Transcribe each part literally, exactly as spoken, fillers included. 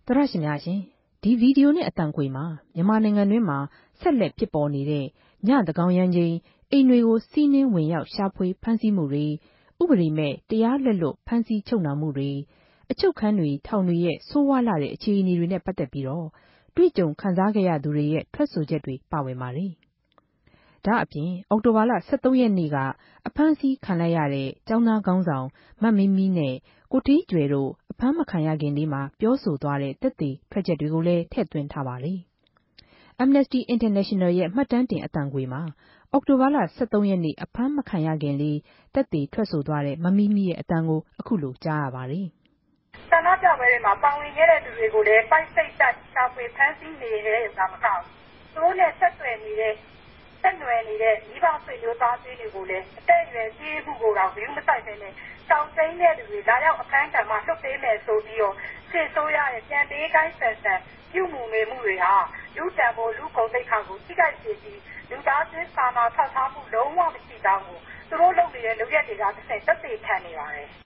သရရှင်များရှင်ဒီဗီဒီယိုနဲ့အတန်ခွေမှာမြန်မာနိုင်ငံတွင်းမှာဆက်လက်ဖြစ်ပေါ်နေတဲ့ညသန်းခေါင်ယံချိန်အိမ်တွေကိုစီးနင်းဝင်ရောက်ရှာဖွေဖမ်းဆီးမှုတွေဥပဒေမဲ့တရားလက်လွတ်ဖမ်းဆီးချုပ်နှောင်မှုတွေအချုပ်ခန်းတွေထောင်တွေရဲ့ဆိုးဝါးလာတဲ့အခြေအနေတွေနဲ့ပတ်သက်ပြီးတော့တွေ့ကြုံခံစားခဲ့ရသူတွေရဲ့ထွက်ဆိုချက်တွေပါဝင်ပါတယ်။ဒါအပြင်အောက်တိုဘာလဆယ်သုံးရက်နေ့ကအဖမ်းဆီးခံလိုက်ရတဲ့ကျောင်းသားခေါင်းဆောင်မမင်းမီနဲ့ကိုထေးကျွယ်တို့အဖမ်းမခံရခင်လေးမှာပြောဆိုသွားတဲ့သက်သေထွက်ချက်တွေကိုလည်းထည့်သွင်းထားပါတယ်။ Amnesty International ရဲ့မှတ်တမ်းတင်အတန်ခွေမှာအောက်တိုဘာလဆယ်သုံးရက်နေ့အဖမ်းမခံရခင်လေးသက်သေထွက်ဆိုသွားတဲ့မမီမီရဲ့အတန်ကိုအခုလိုကြားရပါတယ်။ဆန္ဒပြပွဲတွေမှာပါဝင်ခဲ့တဲ့သူတွေကိုလည်းပိုက်စိတ်တိုက်ရှာဖွေဖမ်းဆီးနေတဲ့ဆိုတာမဟုတ်ဘူး။သူတို့နဲ့ဆက်သွယ်နေတဲ့ဆက်နွယ်နေတဲ့မိဘဆွေမျိုးသားချင်းတွေကိုလည်းအသက်အရွယ်ကြီးမှုကိုတော့ဘူးမဆိုင်ပဲနဲ့တောင်းသိမ်းတဲ့သူတွေလာရောက်အခမ်းအနားမှာလွတ်ပေးမယ်ဆိုပြီးတော့စစ်ဆိုးရတဲ့ကြံပေးကိုင်းဆန်ဆန်ပြုမှုနေမှုတွေဟာလူတံပိုးလူကုန်သိက္ခာကိုထိခိုက်စေပြီးလူသားချင်းစာနာထောက်ထားမှုလုံးဝမရှိတောင်းကိုသူတို့လုပ်နေတဲ့လုပ်ရက်တွေကတစ်ဆင့်သက်သေခံနေပါတယ်။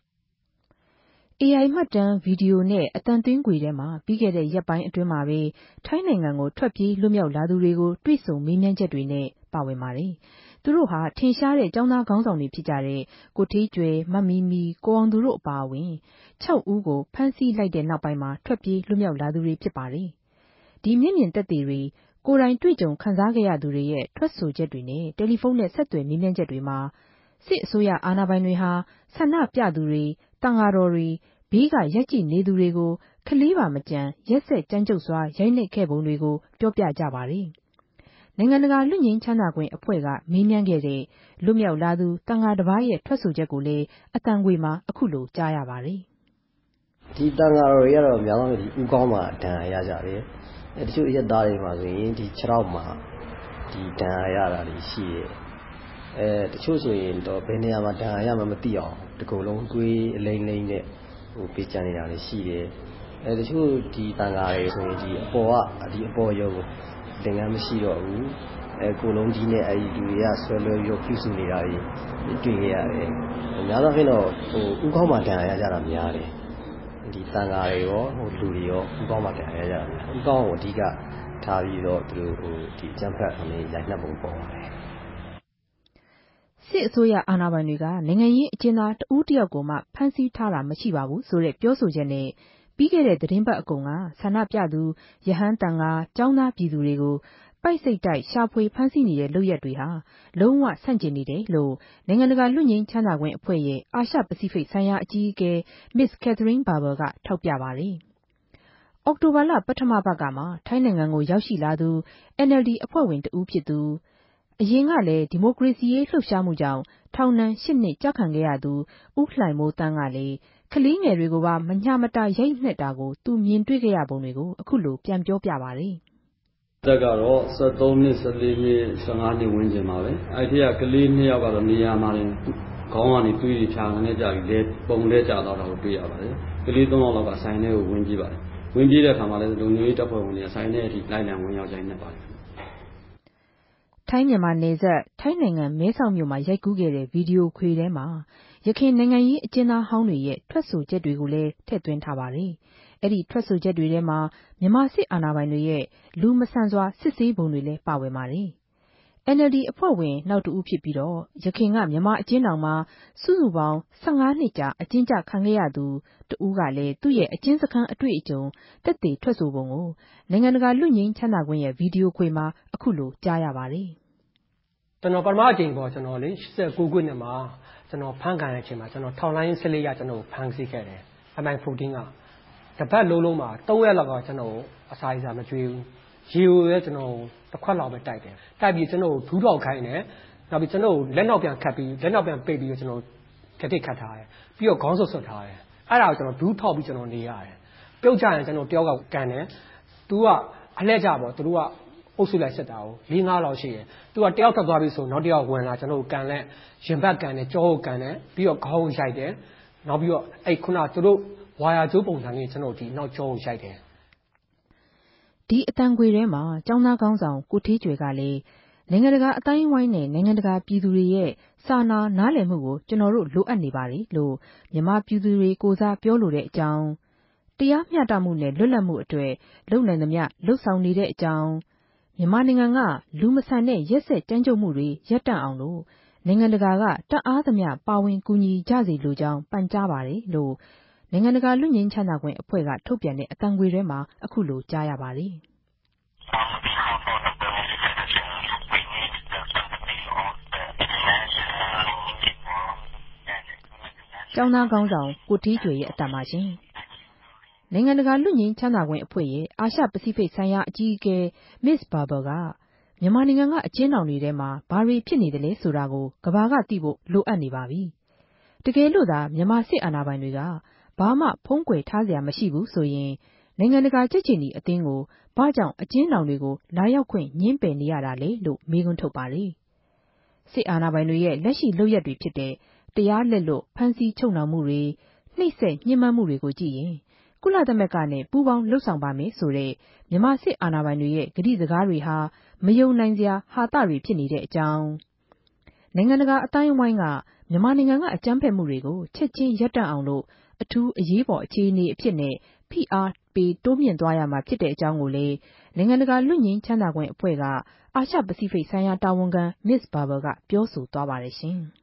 A I မှတ်တမ်းဗီဒီယိုနဲ့အတန်သွင်းခွေထဲမှာပြီးခဲ့တဲ့ရက်ပိုင်းအတွင်းမှာပဲထိုင်းနိုင်ငံကိုထွက်ပြေးလွတ်မြောက်လာသူတွေကိုတွေ့ဆုံမေးမြန်းချက်တွေနဲ့ပါဝင်ပါတယ်။သူတို့ဟာထင်ရှားတဲ့ကျောင်းသားခေါင်းဆောင်တွေဖြစ်ကြတဲ့ကိုထေးကျွယ်မမီမီကိုအောင်သူတို့အပါအဝင်၆ဦးကိုဖမ်းဆီးလိုက်တဲ့နောက်ပိုင်းမှာထွက်ပြေးလွတ်မြောက်လာသူတွေဖြစ်ပါတယ်။ဒီမျက်မြင်သက်သေတွေကိုယ်တိုင်တွေ့ကြုံခံစားခဲ့ရသူတွေရဲ့ထွက်ဆိုချက်တွေနဲ့တယ်လီဖုန်းနဲ့ဆက်သွယ်မေးမြန်းချက်တွေမှာစစ်အစိုးရအာဏာပိုင်တွေဟာဆန္ဒပြသူတွေတန်ဃာတော်တွေဘေးကရပ်ကြည့်နေသူတွေကိုခလေးပါမကြံရက်စက်ကြမ်းကြုတ်စွာရိုက်နှက်ခဲ့ပုံတွေကိုပြောပြကြပါတယ်။နိုင်ငံတကာလွတ်ငြိမ်းချမ်းသာခွင့်အဖွဲ့ကမေးမြန်းခဲ့တဲ့လွတ်မြောက်လာသူတန်ဃာတစ်ပါးရဲ့ထွက်ဆိုချက်ကိုလည်းအတန်ခွေမှာအခုလိုကြားရပါတယ်။ဒီတန်ဃာတော်တွေကတော့များသောအားဖြင့်ဒီဥကောင်းမှာဒဏ်ရာရကြတယ်။အဲတချို့အရက်သားတွေမှာဆိုရင်ဒီခြေထောက်မှာဒီဒဏ်ရာရတာတွေရှိတယ်။အဲတချို့ဆိုရင်တော့ဘယ်နေရာမှာဒဏ်ရာရမှမသိအောင်ဒီကုလုံးသွေးအလိမ့်လိမ့်နဲ့ဟိုပေးကြနေတာလည်းရှိတယ်။အဲတချို့ဒီတန်ဃာတွေဆိုရင်ဒီအပေါ်ကဒီအပေါ်ရုပ်သင်္ကန်းမရှိတော့ဘူး။အဲကိုလုံးကြီးနဲ့အဲဒီလူတွေကဆွဲလွဲရုပ်ပြုစုနေတာတွေတွေ့ခဲ့ရတယ်။များသောအားဖြင့်တော့ဟိုဥကောင်းမှာဒဏ်ရာရကြတာများတယ်။ဒီတန်ဃာတွေရောဟိုလူတွေရောဥကောင်းမှာဒဏ်ရာရကြတာများ။ဥကောင်းကိုအဓိကထားပြီးတော့သူတို့ဟိုဒီကျန်းဖက်အမေရိုက်နှက်ပုံပေါ်ပါတယ်။စစ်အစိုးရအာဏာပိုင်တွေကနိုင်ငံရေးအကျဉ်းသားတဦးတယောက်ကိုမှဖမ်းဆီးထားတာမရှိပါဘူးဆိုတဲ့ပြောဆိုချက်နဲ့ပြီးခဲ့တဲ့သတင်းပတ်အကုန်ကဆန္ဒပြသူရဟန်းတန်ဃာကျောင်းသားပြည်သူတွေကိုပိုက်စိတ်တိုက်ရှာဖွေဖမ်းဆီးနေတဲ့လုပ်ရက်တွေဟာလုံးဝဆန့်ကျင်နေတယ်လို့နိုင်ငံတကာလွတ်ငြိမ်းချမ်းသာခွင့်အဖွဲ့ရဲ့အာရှပစိဖိတ်ဆိုင်ရာအကြီးအကဲ Miss Catherine Barber ကထောက်ပြပါတယ်။အောက်တိုဘာလပထမပတ်ကမှထိုင်းနိုင်ငံကိုရောက်ရှိလာသူ N L D အဖွဲ့ဝင်တဦးဖြစ်သူအရင်ကလည်းဒီမိုကရေစီရေးလှုပ်ရှားမှုကြောင့်ထောင်ဒဏ်ရှစ်နှစ်ကျခံခဲ့ရသူဦးလှိုင်မိုးသန်းကလည်းကလေးငယ်တွေကိုပါမညှမတာရိုက်နှက်တာကိုသူမြင်တွေ့ခဲ့ရပုံတွေကိုအခုလိုပြန်ပြောပြပါတယ်။တက်ကတော့ဆယ်သုံးနှစ်ဆယ်လေးနှစ်ဆယ်ငါးနှစ်ဝန်းကျင်ပါပဲ။အဲ့ဒီကကလေးနှစ်ယောက်ကတော့နေရာမှာလည်းခေါင်းကနေတွေးပြီးဖြာနေကြပြီးလဲပုံလဲကျသွားတာကိုတွေ့ရပါတယ်။ကလေးသုံးယောက်လောက်ကဆိုင်ထဲကိုဝင်ပြေးပါတယ်။ဝင်ပြေးတဲ့အခါမှာလည်းလုံခြုံရေးတပ်ဖွဲ့ဝင်တွေကဆိုင်ထဲအထိလိုက်လံဝင်ရောက်ရိုက်နှက်ပါတယ်။ထိုင်းမြန်မာနယ်စပ်ထိုင်းနိုင်ငံမဲဆောက်မြို့မှာရိုက်ကူးခဲ့တဲ့ဗီဒီယိုခွေထဲမှာရခိုင်နိုင်ငံရေးအကျဉ်းသားဟောင်းတွေရဲ့ထွက်ဆိုချက်တွေကိုလည်းထည့်သွင်းထားပါတယ်။အဲ့ဒီထွက်ဆိုချက်တွေထဲမှာမြန်မာစစ်အာဏာပိုင်တွေရဲ့လူမဆန်စွာစစ်ဆေးပုံတွေလည်းပါဝင်ပါတယ်။ N L D အဖွဲ့ဝင်နောက်တဦးဖြစ်ပြီးတော့ရခိုင်ကမြန်မာအကျဉ်းထောင်မှာစုစုပေါင်းဆယ့်ငါးနှစ်ကြာအကျဉ်းချခံခဲ့ရသူတဦးကလည်းသူ့ရဲ့အကျဉ်းစခန်းအတွေ့အကြုံသက်သေထွက်ဆိုပုံကိုနိုင်ငံတကာလွတ်ငြိမ်းချမ်းသာခွင့်ရဲ့ဗီဒီယိုခွေမှာအခုလိုကြားရပါတယ်။ကျွန်တော်ပထမအကြိမ်ပေါ့ကျွန်တော်လေရှစ်ဆယ့်ကိုးခုနှစ်မှာကျွန်တော်ဖမ်းခံရတဲ့အချိန်မှာကျွန်တော်ထောင်လိုင်း၁၄ရကျွန်တော်ဖမ်းဆီးခဲ့တယ်။ M I fourteenကတပတ်လုံးလုံးမှာသုံးရက်လောက်ကကျွန်တော်အစာရစာမကျွေးဘူး။ရေကိုလည်းကျွန်တော်တစ်ခွက်လောက်ပဲတိုက်တယ်။တိုက်ပြီးကျွန်တော်ဒူးထောက်ခိုင်းတယ်။နောက်ပြီးကျွန်တော်လက်နောက်ပြန်ခတ်ပြီးလက်နောက်ပြန်ပိတ်ပြီးကျွန်တော်ကတိခတ်ထားတယ်။ပြီးတော့ခေါင်းဆွတ်ဆွတ်ထားတယ်။အဲ့ဒါကိုကျွန်တော်ဒူးထောက်ပြီးကျွန်တော်နေရတယ်။ပြုတ်ကြရင်ကျွန်တော်တယောက်ကကန်တယ်။ तू ကအလှည့်ကြပေါ့သူတို့ကအုပ်စုလိုက်စစ်တာကိုလေးငါးလောက်ရှိတယ်။ तू ကတယောက်ထွက်သွားပြီဆိုနောက်တယောက်ဝင်လာကျွန်တော်ကန်လက်ရင်ဘတ်ကန်တယ်ကြောကိုကန်တယ်ပြီးတော့ခေါင်းကိုရိုက်တယ်။နောက်ပြီးတော့အဲ့ခုနသူတို့ဝါယာကျိုးပုံစံလေးကျွန်တော်ဒီနောက်ကြောကိုရိုက်တယ်။ဒီအတန်ခွေထဲမှာကျောင်းသားခေါင်းဆောင်ကိုထေးကျွယ်ကလည်းနိုင်ငံတကာအတိုင်းအဝိုင်းနဲ့နိုင်ငံတကာပြည်သူတွေရဲ့စာနာနားလည်မှုကိုကျွန်တော်တို့လိုအပ်နေပါတယ်လို့မြန်မာပြည်သူတွေကိုစားပြောလိုတဲ့အကြောင်းတရားမျှတမှုနဲ့လွတ်လပ်မှုအတွက်လုပ်နိုင်သမျှလှုပ်ဆောင်နေတဲ့အကြောင်းမြန်မာနိုင်ငံကလူမဆန်တဲ့ရက်စက်ကြမ်းကြုတ်မှုတွေရပ်တန့်အောင်လို့နိုင်ငံတကာကတတ်အားသမျှပါဝင်ကူညီကြစေလိုကြောင်းပန်ကြားပါတယ်လို့နိုင်ငံတကာလူငင်းချမ်းသာခွင့်အဖွဲ့ကထုတ်ပြန်တဲ့အတန်ခွေထဲမှာအခုလိုကြားရပါတယ်။ကျောင်းသားခေါင်းဆောင်ကိုတီးကျွေရဲ့အတန်ပါရှင်။နိုင်ငံတကာလူငင်းချမ်းသာခွင့်အဖွဲ့ရဲ့အာရှပစိဖိတ်ဆိုင်ရာအကြီးအကဲ Miz Barber ကမြန်မာနိုင်ငံကအကျဉ်းထောင်တွေထဲမှာဘာတွေဖြစ်နေတယ်လဲဆိုတာကိုကမ္ဘာကသိဖို့လိုအပ်နေပါပြီ။တကယ်လို့သာမြန်မာစစ်အာဏာပိုင်တွေကဘာမှဖုံးကွယ်ထားစရာမရှိဘူးဆိုရင်နိုင်ငံတကာကြက်ချီနီအသင်းကိုဘာကြောင့်အကျဉ်းထောင်တွေကိုလာရောက်ခွင့်ညှင်းပယ်နေရတာလဲလို့မေးခွန်းထုတ်ပါတယ်။စစ်အာဏာပိုင်တွေရဲ့လက်ရှိလုပ်ရက်တွေဖြစ်တဲ့တရားလက်လွတ်ဖမ်းဆီးချုပ်နှောင်မှုတွေနှိပ်စက်ညှဉ်းပန်းမှုတွေကိုကြည့်ရင်ကုလသမဂ္ဂနဲ့ပူးပေါင်းလှုပ်ဆောင်ပါမယ်ဆိုတဲ့မြန်မာစစ်အာဏာပိုင်တွေရဲ့ကတိစကားတွေဟာမယုံနိုင်စရာဟာသတွေဖြစ်နေတဲ့အကြောင်းနိုင်ငံတကာအတိုင်းအဝိုင်းကမြန်မာနိုင်ငံကအကြမ်းဖက်မှုတွေကိုချက်ချင်းရပ်တန့်အောင်လို့အထူးအရေးပေါ်အခြေအနေအဖြစ်နဲ့ဖိအားပေးတိုးမြင့်သွားရမှာဖြစ်တဲ့အကြောင်းကိုလည်းနိုင်ငံတကာလူငင်းချမ်းသာခွင့်အဖွဲ့ကအာရှပစိဖိတ်ဆိုင်ရာတာဝန်ခံ Miz Barber ကပြောဆိုသွားပါတယ်ရှင်။